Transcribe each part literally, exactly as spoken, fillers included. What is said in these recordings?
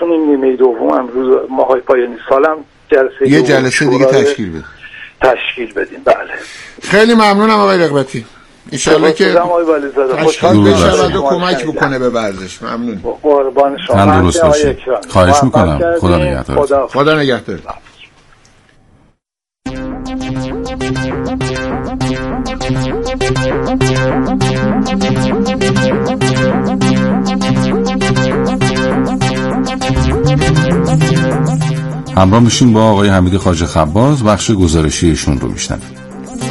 کنیم نیمه دوم امروز ماهای پایانی سالم جلسه یه جلسه دیگه تشکیل بدیم تشکیل بدیم. بله خیلی ممنونم آقای رغبتی. ان شاءالله که خوشحال بشه و کمک بکنه به ورزش. ممنون. قربان شما. درست باشید. خواهش میکنم. خدا نگهدار. خدا نگهدار. همراه میشیم با آقای حمید خواجه خباز، بخش گزارشی ایشون رو میشنویم.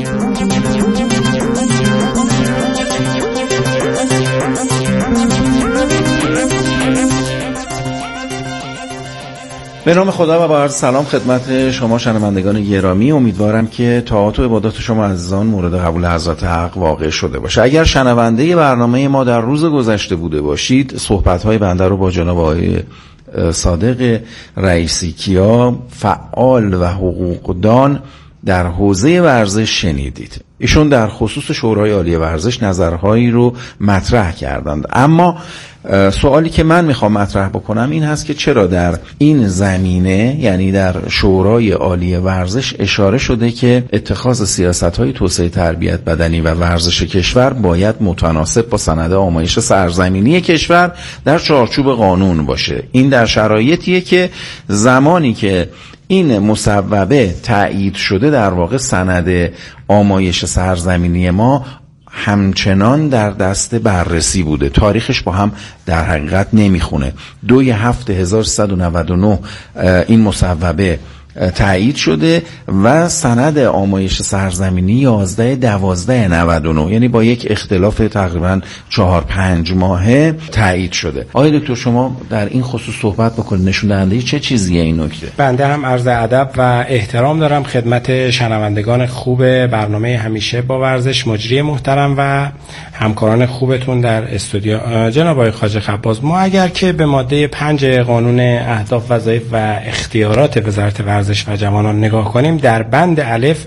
به نام خدا و با عرض سلام خدمت شما شنوندگان گرامی. امیدوارم که طاعات و عبادات شما عزیزان مورد قبول حضرت حق واقع شده باشه. اگر شنونده برنامه ما در روز گذشته بوده باشید، صحبت‌های بنده رو با جناب آقای صادق رئیسی کیا، فعال و حقوقدان در حوزه ورزش شنیدید. ایشون در خصوص شورای عالی ورزش نظرهایی رو مطرح کردند، اما سوالی که من میخوام مطرح بکنم این هست که چرا در این زمینه، یعنی در شورای عالی ورزش، اشاره شده که اتخاذ سیاست‌های توسعه تربیت بدنی و ورزش کشور باید متناسب با سند آمایش سرزمینی کشور در چارچوب قانون باشه. این در شرایطیه که زمانی که این مصوبه تایید شده، در واقع سند آمایش سرزمینی ما همچنان در دست بررسی بوده، تاریخش با هم در حقیقت نمیخونه. دوی هفت هزار و سیصد و نود و نه این مصوبه تایید شده و سند آمایش سرزمینی یازده دوازده نود و نه، یعنی با یک اختلاف تقریبا چهار پنج ماهه تایید شده. آقای دکتر شما در این خصوص صحبت بکنید، نشون دهنده چه چیزیه این نکته؟ بنده هم عرض ادب و احترام دارم خدمت شنوندگان خوب برنامه همیشه با ورزش، مجری محترم و همکاران خوبتون در استودیو. جناب آقای خواجه خباز، ما اگر که به ماده پنج قانون اهداف، وظایف و اختیارات وزارت ورزش و جوانان نگاه کنیم، در بند الف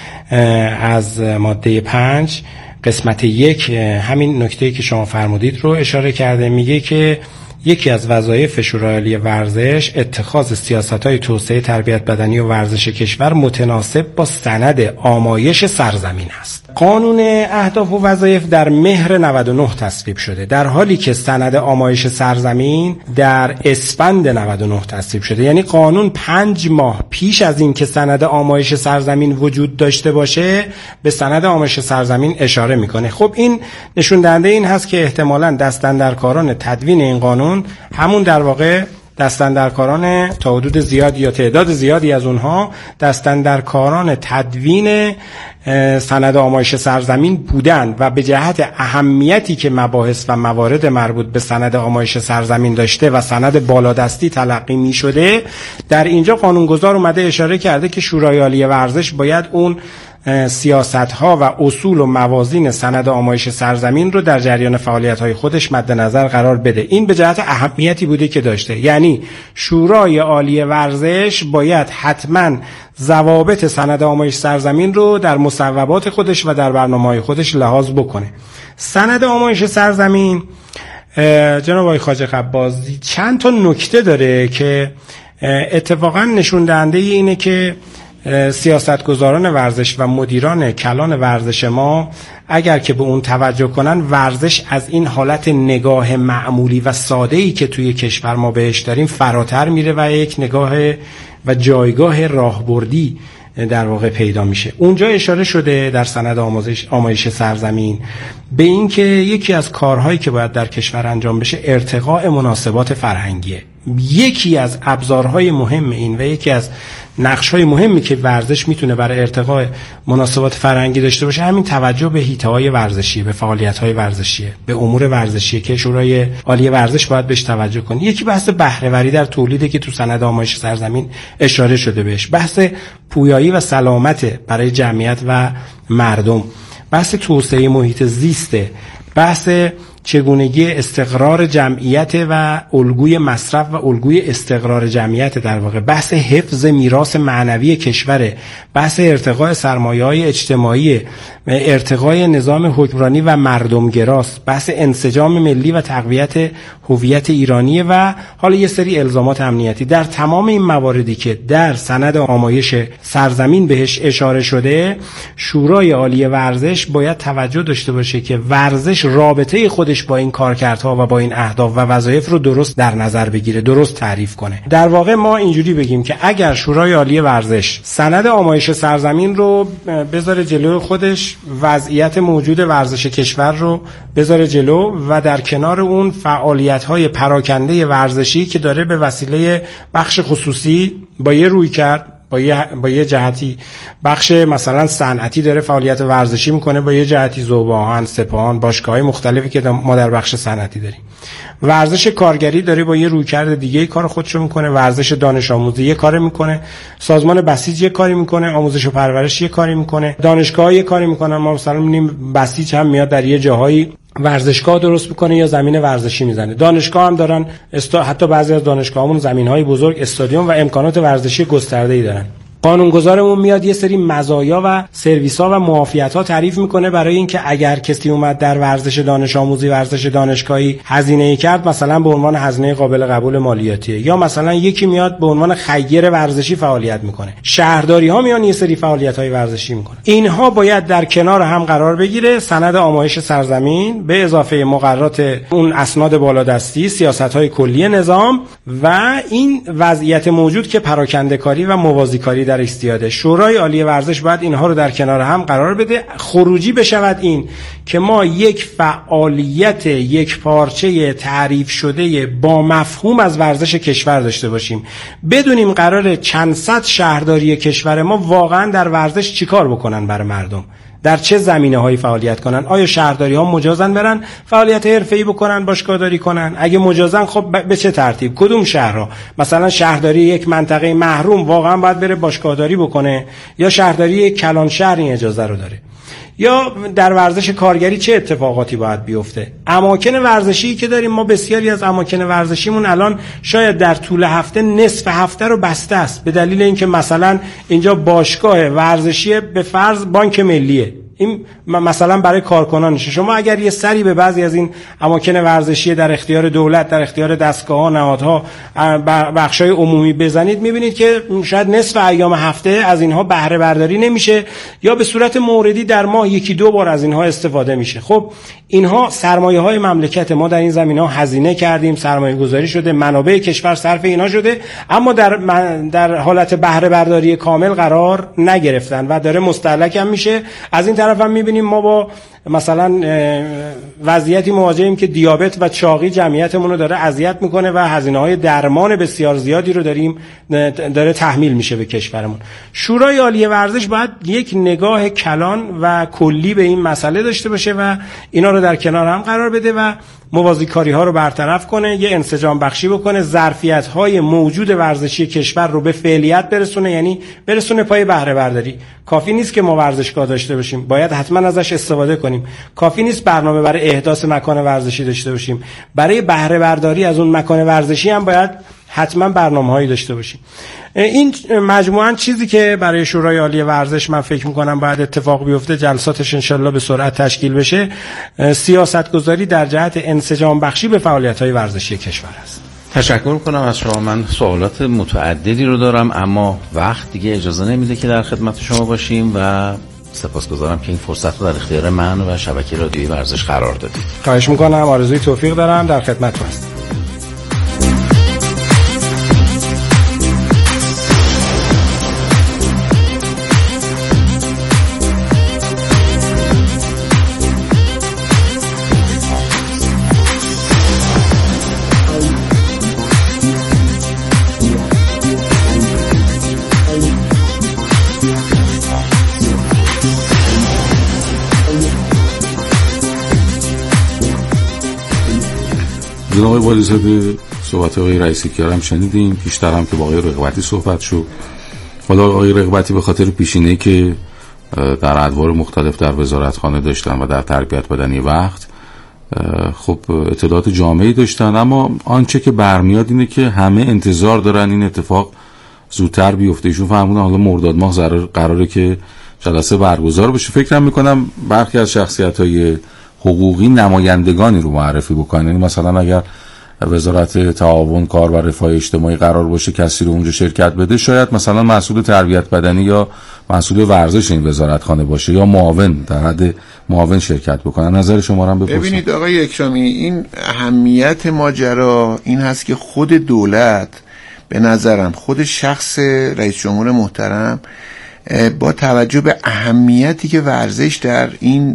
از ماده پنج قسمت یک همین نکته‌ای که شما فرمودید رو اشاره کرده. میگه که یکی از وظایف شورای عالی ورزش اتخاذ سیاست‌های توسعه تربیت بدنی و ورزش کشور متناسب با سند آمایش سرزمین است. قانون اهداف و وظایف در مهر نود و نه تصویب شده، در حالی که سند آمایش سرزمین در اسفند نود و نه تصویب شده. یعنی قانون پنج ماه پیش از این که سند آمایش سرزمین وجود داشته باشه به سند آمایش سرزمین اشاره میکنه. خب این نشون دهنده این هست که احتمالاً دستاندرکاران تدوین این قانون همون در واقع دستاندرکاران تا حدود زیادی یا تعداد زیادی از اونها دستاندرکاران تدوین سند آمایش سرزمین بودند و به جهت اهمیتی که مباحث و موارد مربوط به سند آمایش سرزمین داشته و سند بالادستی تلقی می شده، در اینجا قانونگذار اومده اشاره کرده که شورای عالی ورزش باید اون سیاست ها و اصول و موازین سند آمایش سرزمین رو در جریان فعالیت های خودش مد نظر قرار بده. این به جهت اهمیتی بوده که داشته، یعنی شورای عالی ورزش باید حتما ضوابط سند آمایش سرزمین رو در مصوبات خودش و در برنامه‌های خودش لحاظ بکنه. سند آمایش سرزمین جناب آقای خواجه خبازی چند تا نکته داره که اتفاقا نشون دهنده اینه که سیاستگزاران ورزش و مدیران کلان ورزش ما اگر که به اون توجه کنن، ورزش از این حالت نگاه معمولی و ساده‌ای که توی کشور ما بهش داریم فراتر میره و یک نگاه و جایگاه راهبردی در واقع پیدا میشه. اونجا اشاره شده در سند آموزش آمایش سرزمین به این که یکی از کارهایی که باید در کشور انجام بشه ارتقاء مناسبات فرهنگیه. یکی از ابزارهای مهم این و یکی از نقش‌های مهمی که ورزش میتونه برای ارتقاء مناسبات فرهنگی داشته باشه همین توجه به حیطه‌های ورزشی، به فعالیت‌های ورزشی، به امور ورزشی که شورای عالی ورزش باید بهش توجه کنه. یکی بحث بهره‌وری در تولیده که تو سند آمایش سرزمین اشاره شده بهش، بحث پویایی و سلامت برای جمعیت و مردم، بحث توسعه محیط زیسته، بحث چگونگی استقرار جمعیت و الگوی مصرف و الگوی استقرار جمعیت، در واقع بحث حفظ میراث معنوی کشور، بحث ارتقاء سرمایه‌های اجتماعی، ارتقاء نظام حکمرانی و مردمگراست، بحث انسجام ملی و تقویت هویت ایرانی و حالا یه سری الزامات امنیتی. در تمام این مواردی که در سند آمایش سرزمین بهش اشاره شده، شورای عالی ورزش باید توجه داشته باشه که ورزش رابطه خودش با این کارکردها و با این اهداف و وظایف رو درست در نظر بگیره، درست تعریف کنه. در واقع ما اینجوری بگیم که اگر شورای عالی ورزش سند آمایش سرزمین رو بذاره جلوی خودش، وضعیت موجود ورزش کشور رو بذاره جلو و در کنار اون فعالیت‌های پراکنده ورزشی که داره به وسیله بخش خصوصی با یه روی کرد، با یه با یه جهتی بخش مثلا صنعتی داره فعالیت ورزشی میکنه، با یه جهتی ذوب‌آهن، سپاهان، باشگاه‌های مختلفی که ما در بخش صنعتی داریم. ورزش کارگری داره با یه رویکرد دیگه کار خودشو میکنه، ورزش دانش آموزی یه کاری میکنه، سازمان بسیج یه کاری میکنه، آموزش و پرورش یه کاری میکنه، دانشگاه یه کاری میکنن. ما مثلا می‌بینیم بسیج هم میاد در یه جاهایی ورزشگاه درست میکنه یا زمین ورزشی میزنه. دانشگاه هم دارن استا... حتی بعضی از دانشگاهامون زمین‌های بزرگ، استادیوم و امکانات ورزشی گسترده‌ای دارن. قانونگذارمون میاد یه سری مزایا و سرویس‌ها و معافیت‌ها تعریف میکنه برای اینکه اگر کسی اومد در ورزش دانش آموزی، ورزش دانشگاهی هزینه‌ای کرد، مثلا به عنوان هزینه قابل قبول مالیاتی، یا مثلا یکی میاد به عنوان خیر ورزشی فعالیت میکنه. شهرداری‌ها میان یه سری فعالیت‌های ورزشی میکنن. اینها باید در کنار هم قرار بگیره. سند آمایش سرزمین به اضافه مقررات اون اسناد بالادستی، سیاست‌های کلی نظام و این وضعیت موجود که پراکنده‌کاری و موازی‌کاری در استیاده. شورای عالی ورزش باید اینها رو در کنار هم قرار بده. خروجی بشود این که ما یک فعالیت یک پارچه تعریف شده با مفهوم از ورزش کشور داشته باشیم. بدونیم قراره چند صد شهرداری کشور ما واقعا در ورزش چیکار بکنن برای مردم، در چه زمینه‌هایی فعالیت کنن. آیا شهرداری‌ها مجازن برن فعالیت حرفه‌ای بکنن، باشگاهداری کنن؟ اگه مجازن خب به چه ترتیب؟ کدوم شهرها؟ مثلا شهرداری یک منطقه محروم واقعا باید بره باشگاهداری بکنه، یا شهرداری یک کلان شهر این اجازه رو داره؟ یا در ورزش کارگری چه اتفاقاتی باید بیفته؟ اماکن ورزشی که داریم ما، بسیاری از اماکن ورزشیمون الان شاید در طول هفته نصف هفته رو بسته است، به دلیل اینکه مثلا اینجا باشگاه ورزشی به فرض بانک ملیه، این مثلا برای کارکنانشه. شما اگر یه سری به بعضی از این اماکن ورزشی در اختیار دولت، در اختیار دستگاه‌ها، نهادها، بخشای عمومی بزنید، می‌بینید که شاید نصف ایام هفته از اینها بهره برداری نمیشه، یا به صورت موردی در ماه یکی دو بار از اینها استفاده میشه. خب اینها سرمایه‌های مملکت، ما در این زمینه‌ها هزینه کردیم، سرمایه‌گذاری شده، منابع کشور صرف اینا شده، اما در در حالت بهره برداری کامل قرار نگرفتن و داره مستهلک هم میشه. از این طرف هم میبینیم ما با مثلا وضعیتی مواجهیم که دیابت و چاقی جمعیتمون رو داره اذیت میکنه و هزینه‌های درمان بسیار زیادی رو داریم داره تحمیل میشه به کشورمون. شورای عالی ورزش باید یک نگاه کلان و کلی به این مسئله داشته باشه و اینا رو در کنار هم قرار بده و موازیکاری ها رو برطرف کنه، یه انسجام بخشی بکنه، ظرفیت های موجود ورزشی کشور رو به فعلیت برسونه، یعنی برسونه پای بهره برداری. کافی نیست که ما ورزشگاه داشته باشیم، باید حتما ازش استفاده کنیم. کافی نیست برنامه برای احداث مکان ورزشی داشته باشیم، برای بهره برداری از اون مکان ورزشی هم باید حتما برنامه‌هایی داشته باشیم. این مجموعاً چیزی که برای شورای عالی ورزش من فکر می‌کنم باید اتفاق بیفته، جلساتش انشالله به سرعت تشکیل بشه، سیاستگذاری در جهت انسجام بخشی به فعالیت‌های ورزشی کشور است. تشکر می‌کنم از شما. من سوالات متعددی رو دارم اما وقت دیگه اجازه نمیده که در خدمت شما باشیم و سپاسگزارم که این فرصت رو در اختیار من و شبکه رادیویی ورزش قرار دادید. خواهش می‌کنم، آرزوی توفیق دارم، در خدمتتون هستم. جناب آقای والی‌زاده، صحبت آقای رئیسی کیارم شنیدیم، بیشتر هم که با آقای رغبتی صحبت شد. حالا آقای رغبتی به خاطر پیشینه‌ای که در ادوار مختلف در وزارتخانه داشتن و در تربیت بدنی وقت خب اطلاعات جامعی داشتن، اما آنچه که برمیاد اینه که همه انتظار دارن این اتفاق زودتر بیفته. ایشون فهموندن حالا مرداد ماه قراره که جلسه برگزار بشه. فکرم میکنم برخی از شخصیت‌های حقوقی نمایندگانی رو معرفی بکنن، یعنی مثلا اگر وزارت تعاون کار و رفاه اجتماعی قرار باشه کسی رو اونجا شرکت بده، شاید مثلا مسئول تربیت بدنی یا مسئول ورزش این وزارتخانه باشه یا معاون در حد معاون شرکت بکنن. نظر شما رو هم بپرسم. ببینید آقای اکرامی، این اهمیت ماجرا این هست که خود دولت به نظرم خود شخص رئیس جمهور محترم با توجه به اهمیتی که ورزش در این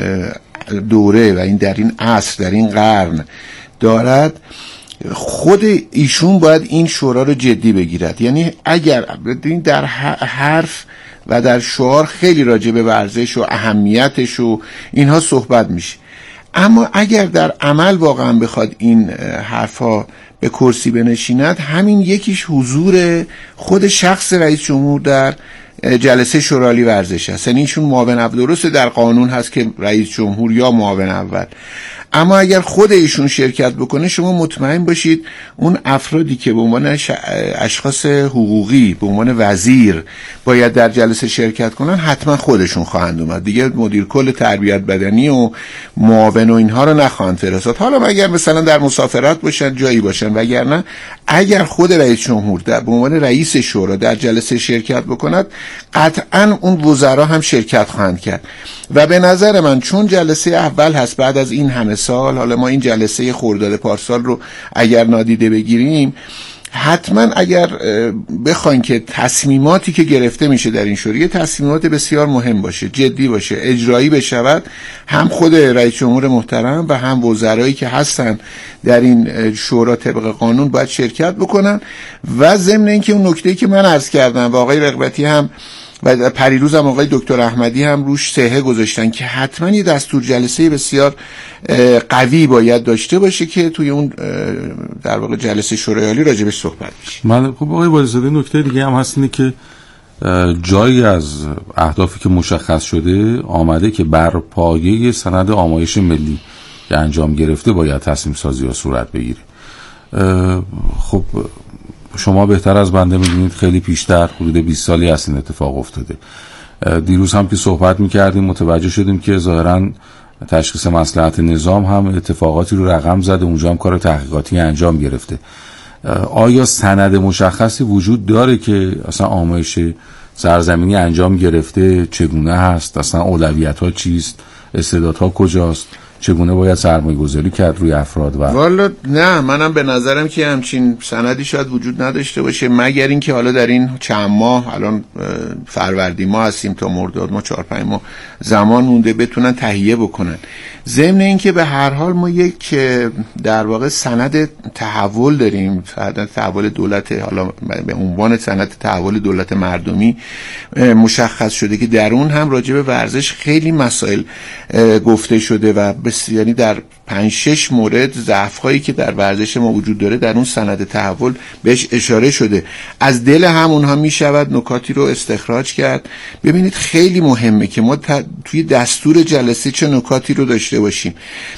دوره و این در این عصر در این قرن دارد، خود ایشون باید این شورا رو جدی بگیرد. یعنی اگر در حرف و در شعار خیلی راجع به ورزش و اهمیتش و اینها صحبت میشه، اما اگر در عمل واقعا بخواد این حرفا به کرسی بنشیند، همین یکیش حضور خود شخص رئیس جمهور در جلسه شورای ورزش است. یعنی ایشون معاون اول، درسته در قانون هست که رئیس جمهور یا معاون اول، اما اگر خود ایشون شرکت بکنه، شما مطمئن باشید اون افرادی که به عنوان اشخاص حقوقی به عنوان وزیر باید در جلسه شرکت کنن، حتما خودشون خواهند اومد. دیگه مدیر کل تربیت بدنی و معاون و اینها رو نخواهند فرستاد. حالا اگر مثلا در مسافرت باشن جایی باشن، وگرنه اگر خود رئیس جمهور در به عنوان رئیس شورا در جلسه شرکت بکند، قطعا اون وزرا هم شرکت خواهند کرد. و به نظر من چون جلسه اول هست بعد از این همه سال، حالا ما این جلسه خرداد پارسال رو اگر نادیده بگیریم، حتما اگر بخواین که تصمیماتی که گرفته میشه در این شورا تصمیمات بسیار مهم باشه، جدی باشه، اجرایی بشود، هم خود رئیس جمهور محترم و هم وزرایی که هستن در این شورا طبق قانون باید شرکت بکنن. و ضمن اینکه اون نکته‌ای که من عرض کردم و آقای رغبتی هم و پریروز هم آقای دکتر احمدی هم روش سهه گذاشتن که حتما یه دستور جلسه بسیار قوی باید داشته باشه که توی اون در واقع جلسه شورای عالی راجبش صحبت بشه. من خب آقای والیزاده نکته دیگه هم هست اینه که جایی از اهدافی که مشخص شده آمده که بر پایه سند آمایش ملی که انجام گرفته باید تصمیم سازی ها صورت بگیره. خب شما بهتر از بنده میدونید خیلی پیشتر حدود بیست سالی هست این اتفاق افتاده. دیروز هم که صحبت میکردیم متوجه شدیم که ظاهراً تشخیص مصلحت نظام هم اتفاقاتی رو رقم زده، اونجا هم کار تحقیقاتی انجام گرفته. آیا سند مشخصی وجود داره که اصلا آمایش سرزمینی انجام گرفته چگونه هست، اصلا اولویت ها چیست، استعدادها کجاست، چگونه باید سرمایه گذاری کرد روی افراد؟ و والا نه، منم به نظرم که همچین سندی شاید وجود نداشته باشه، مگر اینکه حالا در این چند ماه، الان فروردین ماه هستیم تا مرداد ماه، چهار پنج ماه زمان مونده بتونن تهیه بکنن. ضمن اینکه به هر حال ما یک در واقع سند تحول داریم، سند تحول دولت، حالا به عنوان سند تحول دولت مردمی مشخص شده که در اون هم راجع به ورزش خیلی مسائل گفته شده و یعنی در پنج شش مورد ضعف‌هایی که در ورزش ما وجود داره در اون سند تحول بهش اشاره شده. از دل همونها میشود نکاتی رو استخراج کرد. ببینید خیلی مهمه که ما توی دستور جلسه چه نکاتی رو داشته باشیم،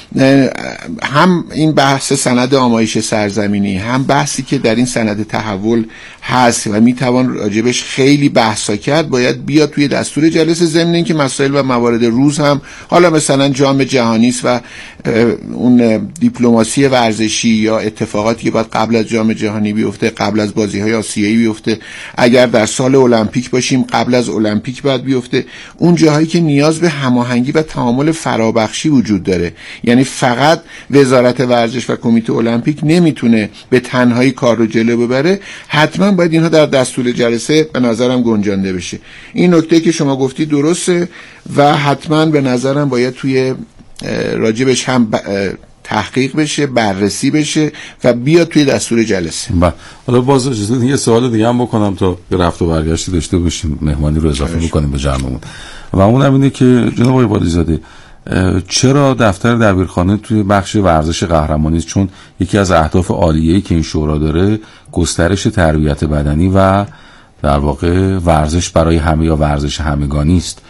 هم این بحث سند آمایش سرزمینی، هم بحثی که در این سند تحول هست و میتوان راجبش خیلی بحثا کرد، باید بیاد توی دستور جلسه. ضمن اینکه مسائل و موارد روز هم، حالا مثلا جام جهانی است و اون دیپلماسی ورزشی یا اتفاقاتی که باید قبل از جام جهانی بیفته، قبل از بازی‌های آسیایی بیفته، اگر در سال المپیک باشیم قبل از المپیک باید بیفته، اون جاهایی که نیاز به هماهنگی و تعامل فرابخشی وجود داره. یعنی فقط وزارت ورزش و کمیته المپیک نمیتونه به تنهایی کار رو جلو ببره، حتما باید اینها در دستور جلسه به نظرم گنجانده بشه. این نکته که شما گفتی درسته و حتما به نظرم باید توی راجبش هم تحقیق بشه، بررسی بشه و بیاد توی دستور جلسه. با حالا باز اجازه یه سوال دیگه هم بکنم تا به رفت و برگشتی داشته باشیم، مهمانی رو اضافه بکنیم به جمعمون. و اون هم اینه که جناب آقای والیزاده، چرا دفتر دبیرخانه توی بخش ورزش قهرمانی است؟ چون یکی از اهداف عالیه‌ای که این شورا داره گسترش تربیت بدنی و در واقع ورزش برای همه یا ورزش همگانی است.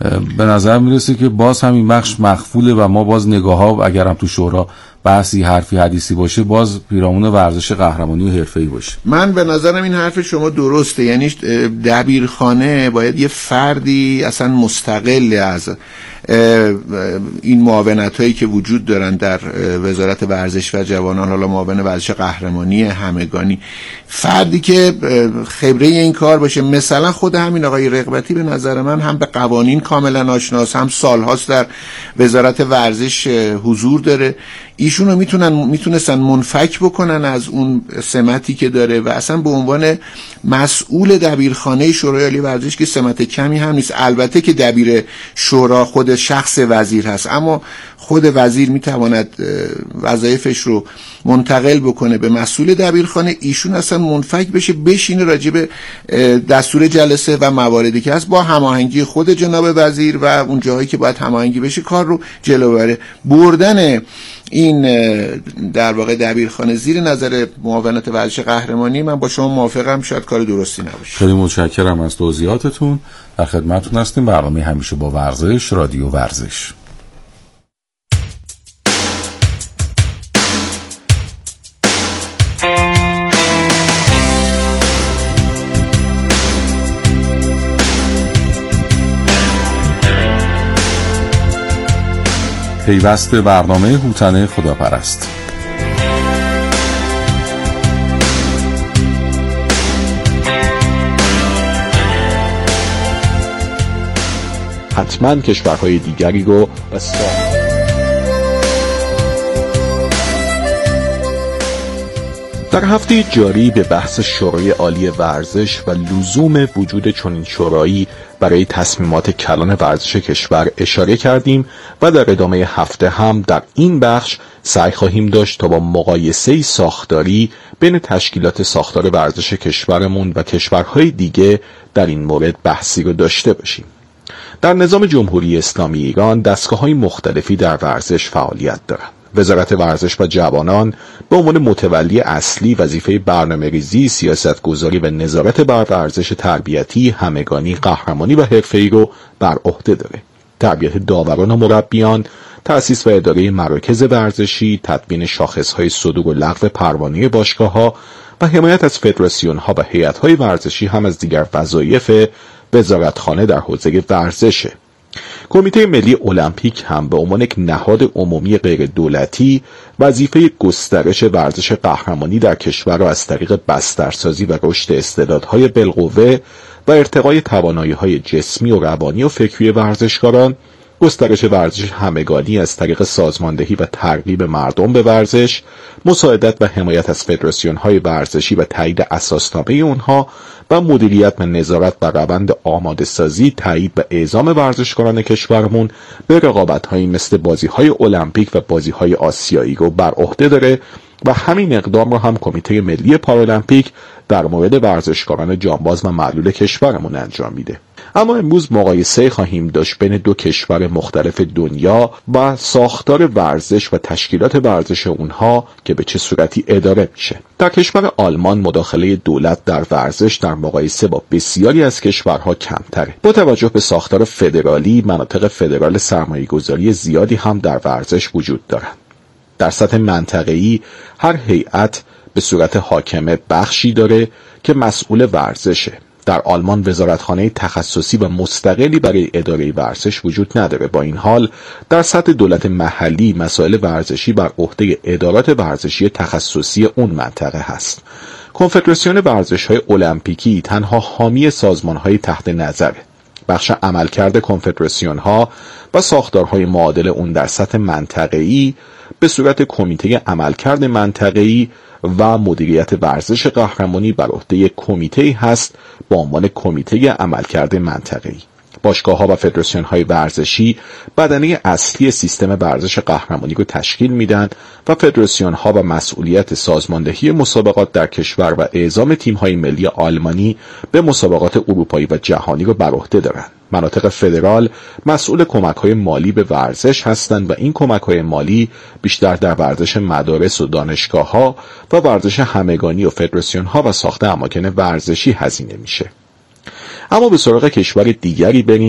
به نظر میرسه که باز همین بخش مخفوله و ما باز نگاه ها اگر هم تو شورا بحثی حرفی حدیثی باشه باز پیرامون ورزش قهرمانی و حرفه‌ای باشه. من به نظرم این حرف شما درسته، یعنی دبیرخانه باید یه فردی اصلا مستقل از این معاونت هایی که وجود دارن در وزارت ورزش و جوانان، حالا معاون ورزش قهرمانی همگانی، فردی که خبره این کار باشه. مثلا خود همین آقای رغبتی به نظر من هم به قوانین کاملا آشناست، هم سالهاست در وزارت ورزش حضور داره. ایشونو میتونن میتونستن منفک بکنن از اون سمتی که داره و اصلا به عنوان مسئول دبیرخانه شورای عالی ورزش که سمت کمی هم نیست. البته که دبیر شورا خود شخص وزیر هست، اما خود وزیر میتواند وظایفش رو منتقل بکنه به مسئول دبیرخانه، ایشون اصلا منفک بشه، بشینه راجع به دستور جلسه و مواردی که هست با هماهنگی خود جناب وزیر و اون جاهایی که باید هماهنگی بشه کار رو جلو ببره. بردن این در واقع دبیرخانه زیر نظر معاونت ورزش قهرمانی من با شما موافقم، شاید کار درستی نباشه. خیلی متشکرم از توضیحاتتون. در خدمتتون هستیم. برنامه همیشه با ورزش، رادیو ورزش. پیوست برنامه هوتن خداپرست. حتما کشورهای دیگری رو بسیار در هفته جاری به بحث شورای عالی ورزش و لزوم وجود چنین شورایی برای تصمیمات کلان ورزش کشور اشاره کردیم و در ادامه هفته هم در این بخش سعی خواهیم داشت تا با مقایسه ساختاری بین تشکیلات ساختار ورزش کشورمون و کشورهای دیگه در این مورد بحثی رو داشته باشیم. در نظام جمهوری اسلامی ایران دستگاه‌های مختلفی در ورزش فعالیت دارند. وزارت ورزش و جوانان به عنوان متولی اصلی وظیفه برنامه‌ریزی، سیاستگذاری و نظارت بر ورزش تربیتی، همگانی، قهرمانی و حرفه‌ای رو بر عهده داره. تربیت داوران و مربیان، تأسیس و اداره مراکز ورزشی، تدوین شاخص‌های صدور و لغو پروانه باشگاه‌ها و حمایت از فدراسیون‌ها و هیئت‌های ورزشی هم از دیگر وظایف وزارتخانه در حوزه ورزشه. کمیته ملی المپیک هم به عنوان یک نهاد عمومی غیر دولتی وظیفه گسترش ورزش قهرمانی در کشور را از طریق بسترسازی و رشد استعدادهای بالقوه و ارتقای توانایی‌های جسمی و روانی و فکری ورزشکاران، گسترش ورزش همگانی از طریق سازماندهی و ترغیب مردم به ورزش، مساعدت و حمایت از فدراسیون‌های ورزشی و تایید اساسنامه اونها و مدیریت و نظارت بر روند آماده سازی، تایید و اعزام ورزشکاران کشورمون به رقابت‌هایی مثل بازی‌های المپیک و بازی‌های آسیایی رو بر عهده داره و همین اقدام رو هم کمیته ملی پارالمپیک در مورد ورزشکاران جانباز و معلول کشورمون انجام میده. اما امروز مقایسه خواهیم داشت بین دو کشور مختلف دنیا و ساختار ورزش و تشکیلات ورزش اونها که به چه صورتی اداره میشه. در کشور آلمان مداخله دولت در ورزش در مقایسه با بسیاری از کشورها کمتره. با توجه به ساختار فدرالی، مناطق فدرال سرمایه‌گذاری زیادی هم در ورزش وجود دارند. در سطح منطقه‌ای هر هیئت به صورت حاکمه بخشی داره که مسئول ورزشه. در آلمان وزارتخانه تخصصی و مستقلی برای اداره ورزش وجود نداره. با این حال در سطح دولت محلی مسائل ورزشی بر عهده ادارات ورزشی تخصصی اون منطقه هست. کنفدراسیون ورزش‌های المپیکی تنها حامی سازمان‌های تحت نظره. بخش عملکرد کنفدراسیون‌ها و ساختارهای معادل اون در سطح منطقه‌ای به صورت کمیته عملکرد منطقه‌ای و مدیریت ورزش قهرمانی بر عهده یک کمیته هست با عنوان کمیته عملکرد منطقه‌ای. باشگاه‌ها و فدراسیون‌های ورزشی بدنه اصلی سیستم ورزش قهرمانی رو تشکیل میدن و فدراسیون‌ها و مسئولیت سازماندهی مسابقات در کشور و اعزام تیم‌های ملی آلمانی به مسابقات اروپایی و جهانی رو بر عهده دارن. مناطق فدرال مسئول کمک‌های مالی به ورزش هستند و این کمک‌های مالی بیشتر در ورزش مدارس و دانشگاه‌ها و ورزش همگانی و فدراسیون‌ها و ساخت اماکن ورزشی هزینه میشه. اما به سراغ کشور دیگری بریم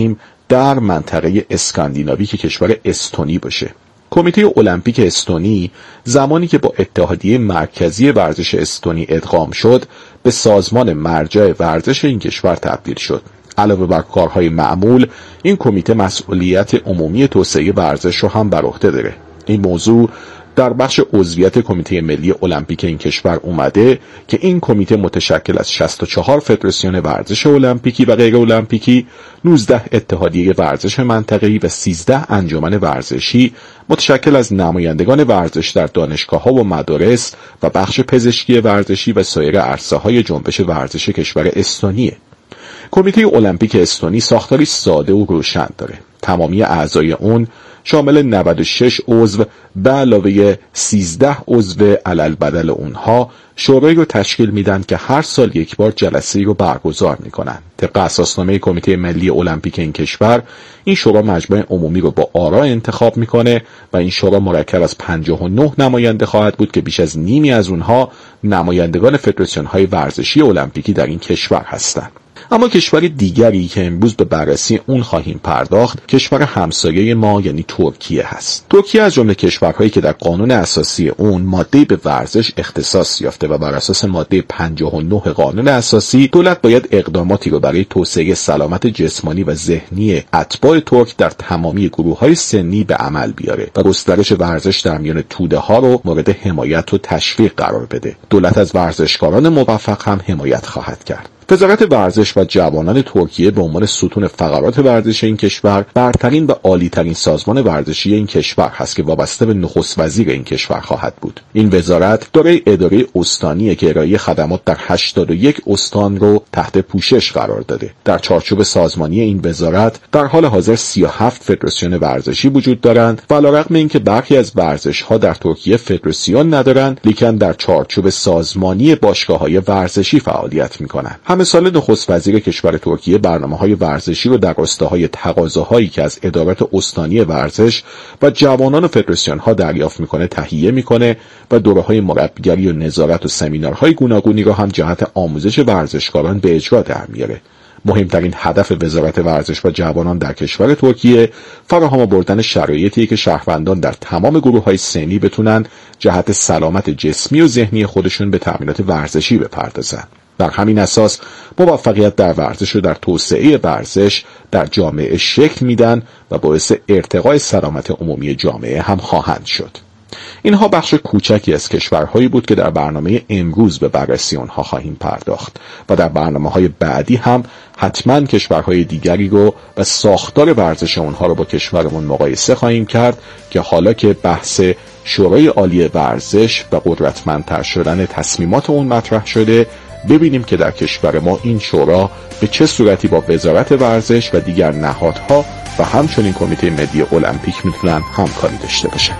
در منطقه اسکاندیناوی که کشور استونی باشه. کمیته المپیک استونی زمانی که با اتحادیه مرکزی ورزش استونی ادغام شد به سازمان مرجع ورزش این کشور تبدیل شد. علاوه بر کارهای معمول، این کمیته مسئولیت عمومی توسعه ورزش رو هم بر عهده داره. این موضوع در بخش عضویت کمیته ملی المپیک این کشور اومده که این کمیته متشکل از شصت و چهار فدراسیون ورزش المپیکی و غیر المپیکی، نوزده اتحادیه ورزش منطقه‌ای و سیزده انجمن ورزشی متشکل از نمایندگان ورزش در دانشگاه‌ها و مدارس و بخش پزشکی ورزشی و سایر عرصه‌های جنبش ورزش کشور استونیه. کمیته المپیک استونی ساختاری ساده و روشن داره. تمامی اعضای اون شامل نود و شش عضو به علاوه سیزده عضو علل اونها شورایی رو تشکیل میدن که هر سال یک بار جلسه‌ای رو برگزار میکنن. طبق اساسنامه کمیته ملی المپیک این کشور، این شورا مجمع عمومی رو با آرا انتخاب میکنه و این شورا مرکب از پنجاه و نه نماینده خواهد بود که بیش از نیمی از اونها نمایندگان فدراسیون‌های ورزشی المپیکی در این کشور هستند. اما کشور دیگری که امروز به بررسی اون خواهیم پرداخت، کشور همسایه ما یعنی ترکیه هست. ترکیه از جمله کشورهایی که در قانون اساسی اون ماده به ورزش اختصاص یافته و بر اساس ماده پنجاه و نه قانون اساسی دولت باید اقداماتی رو برای توسعه سلامت جسمانی و ذهنی اتباع ترک در تمامی گروه‌های سنی به عمل بیاره و گسترش ورزش در میان توده ها رو مورد حمایت و تشویق قرار بده. دولت از ورزشکاران موفق هم حمایت خواهد کرد. وزارت ورزش و جوانان ترکیه به عنوان ستون فقرات ورزش این کشور برترین و عالی‌ترین سازمان ورزشی این کشور هست که وابسته به نخست وزیر این کشور خواهد بود. این وزارت دارای اداره استانیه که ارائه خدمات در هشتاد و یک استان رو تحت پوشش قرار داده. در چارچوب سازمانی این وزارت در حال حاضر سی و هفت فدراسیون ورزشی وجود دارند و علیرغم اینکه برخی از ورزش‌ها در ترکیه فدراسیون ندارند، لیکن در چارچوب سازمانی باشگاه‌های ورزشی فعالیت می‌کنند. همه سال نخست وزیر کشور ترکیه برنامه‌های ورزشی رو در راستاهای تقاضاهایی که از ادارات استانی ورزش و جوانان و فدراسیون‌ها دریافت می‌کنه تهیه می‌کنه و دوره‌های مربیگری و نظارت و سمینارهای گوناگونی رو هم جهت آموزش ورزشکاران به اجرا در میاره. مهمترین هدف وزارت ورزش و جوانان در کشور ترکیه فراهم آوردن شرایطی که شهروندان در تمام گروه‌های سنی بتونن جهت سلامت جسمی و ذهنی خودشون به تمرینات ورزشی بپردازن. بر همین اساس موفقیت در ورزش و در توسعه ورزش در جامعه شکل میدن و باعث ارتقای سلامت عمومی جامعه هم خواهند شد. اینها بخش کوچکی از کشورهایی بود که در برنامه امروز به بررسی آنها خواهیم پرداخت و در برنامه‌های بعدی هم حتما کشورهای دیگری رو و ساختار ورزش آنها رو با کشورمون مقایسه خواهیم کرد که حالا که بحث شورای عالی ورزش و قدرتمندتر شدن تصمیمات اون مطرح شده، ببینیم که در کشور ما این شورا به چه صورتی با وزارت ورزش و دیگر نهادها و همچنین کمیته ملی المپیک میتونن همکاری داشته باشن.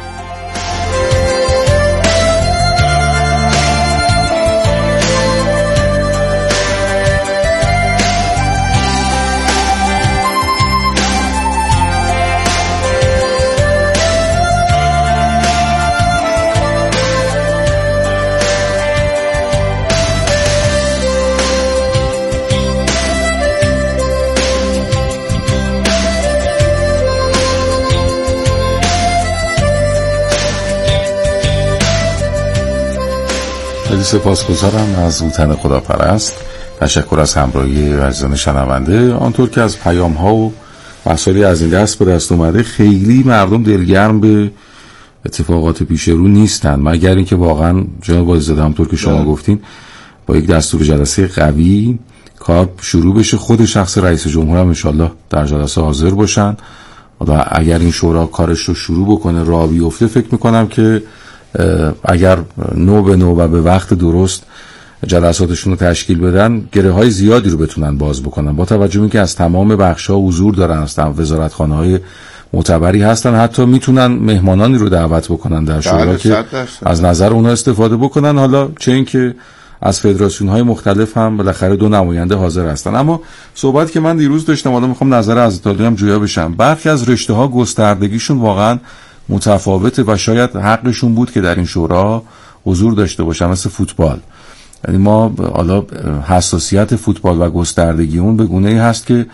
خیلی سپاسگزارم از هوتن خداپرست. تشکر از همراهی عزیزان شنونده. آنطور که از پیام ها و مسائلی از این دست به دست اومده، خیلی مردم دلگرم به اتفاقات پیش رو نیستن، مگر اینکه واقعا جناب عزیزاده همونطور که شما گفتین با یک دستور جلسه قوی کار شروع بشه. خود شخص رئیس جمهور هم انشالله در جلسه حاضر باشن و اگر این شورا کارش رو شروع بکنه راه بیفته، فکر میکنم که اگر نو به نو و به وقت درست جلساتشون رو تشکیل بدن، گره های زیادی رو بتونن باز بکنن. با توجه به اینکه از تمام بخش ها حضور دارن، از وزارتخانه های معتبری هستن، حتی میتونن مهمانانی رو دعوت بکنن در شورا که از نظر اونا استفاده بکنن. حالا چه این که از فدراسیون های مختلف هم بالاخره دو نماینده حاضر هستن. اما صحبت که من دیروز داشتم، حالا میخوام نظر از تالی هم جویا بشم، برخی از رشته ها گستردگیشون واقعا متفاوته و شاید حقشون بود که در این شورا حضور داشته باشن، مثل فوتبال. یعنی ما حالا حساسیت فوتبال و گستردگی اون به گونه‌ای هست که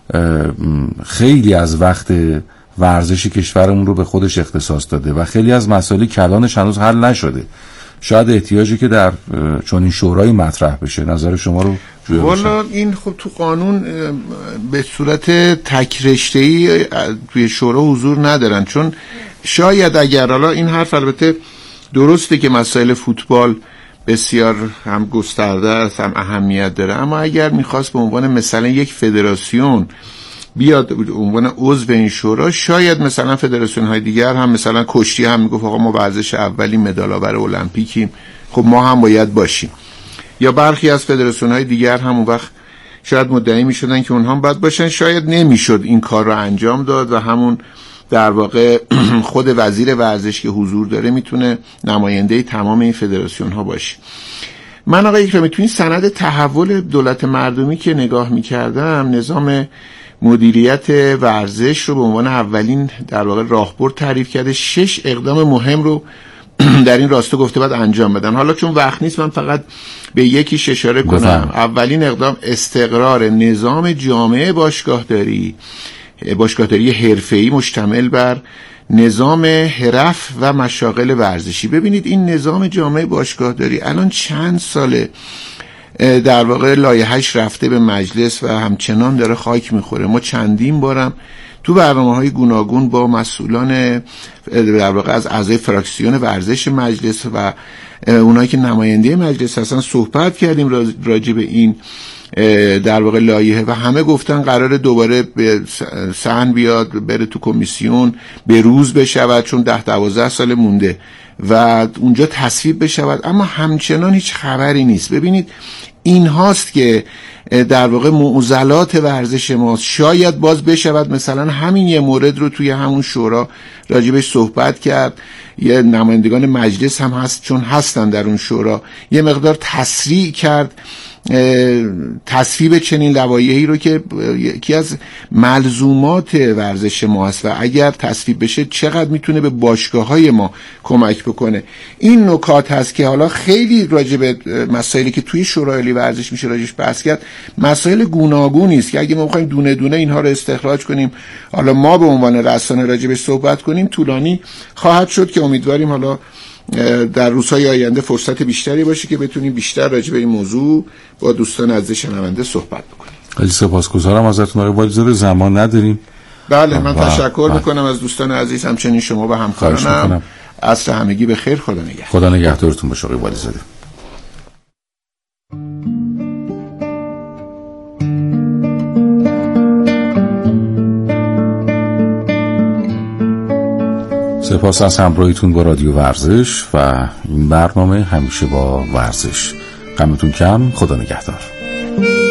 خیلی از وقت ورزش کشورمون رو به خودش اختصاص داده و خیلی از مسائل کلانش هنوز حل نشده. شاید احتیاجی که در چون این شورای مطرح بشه. نظر شما رو جویا باشم. والا این خب تو قانون به صورت تک رشته‌ای توی شورا حضور ندارن، چون شاید اگر حالا این حرف البته درسته که مسائل فوتبال بسیار هم گسترده است هم اهمیت داره، اما اگر میخواست به عنوان مثلا یک فدراسیون بیاد به عنوان عضو این شورا، شاید مثلا فدراسیون های دیگر هم مثلا کشتی هم میگفت آقا ما ورزش اولی مدال آور المپیکیم، خب ما هم باید باشیم. یا برخی از فدراسیون های دیگر هم اون وقت شاید مدعی میشدن که اونها هم باید باشن. شاید نمیشد این کار رو انجام داد و همون در واقع خود وزیر ورزش که حضور داره میتونه نماینده تمام این فدراسیون ها باشه. من آقا اکرامی تو این سند تحول دولت مردمی که نگاه میکردم، نظام مدیریت ورزش رو به عنوان اولین در واقع راهبرد تعریف کرده. شش اقدام مهم رو در این راستا گفته باید انجام بدن. حالا چون وقت نیست من فقط به یکیش اشاره کنم. بفهم. اولین اقدام استقرار نظام جامعه باشگاهداری باشگاهداری حرفه‌ای مشتمل بر نظام حرف و مشاغل ورزشی. ببینید این نظام جامعه باشگاهداری الان چند ساله در واقع لایحه‌اش رفته به مجلس و همچنان داره خاک میخوره. ما چندین بارم تو برنامه‌های گوناگون با مسئولان در واقع از اعضای فراکسیون ورزش مجلس و اونایی که نماینده مجلس هستن صحبت کردیم راجع به این در واقع لایحه و همه گفتن قراره دوباره به صحن بیاد، بره تو کمیسیون، به روز بشود، چون ده دوازده سال مونده و اونجا تصویب بشود، اما همچنان هیچ خبری نیست. ببینید این هاست که در واقع معضلات ورزش ماست. شاید باز بشود مثلا همین یه مورد رو توی همون شورا راجبش صحبت کرد، یه نمایندگان مجلس هم هست چون هستن در اون شورا، یه مقدار تسریع کرد تصویب چنین لوایحی رو که یکی از ملزومات ورزش ما است و اگر تصویب بشه چقدر میتونه به باشگاه‌های ما کمک بکنه. این نکات هست که حالا خیلی راجع به مسائلی که توی شورای عالی ورزش میشه راجعش بحث کرد، مسائل گوناگونی است که اگه ما بخوایم دونه دونه اینها رو استخراج کنیم، حالا ما به عنوان رسانه راجعش صحبت کنیم، طولانی خواهد شد که امیدواریم حالا در روزهای آینده فرصت بیشتری باشه که بتونیم بیشتر راجع به این موضوع با دوستان عزیز شنونده صحبت بکنیم. خیلی سپاسگزارم ازتون آقای والیزاده، زمان نداریم. بله من تشکر میکنم از دوستان عزیز، همچنین شما و همکارانم. عصر همگی به خیر. خدا نگهدار. خدا نگهدارتون باشه آقای والیزاده. سپاس از همراهیتون با رادیو ورزش و این برنامه همیشه با ورزش. غمتون کم. خدا نگهدار.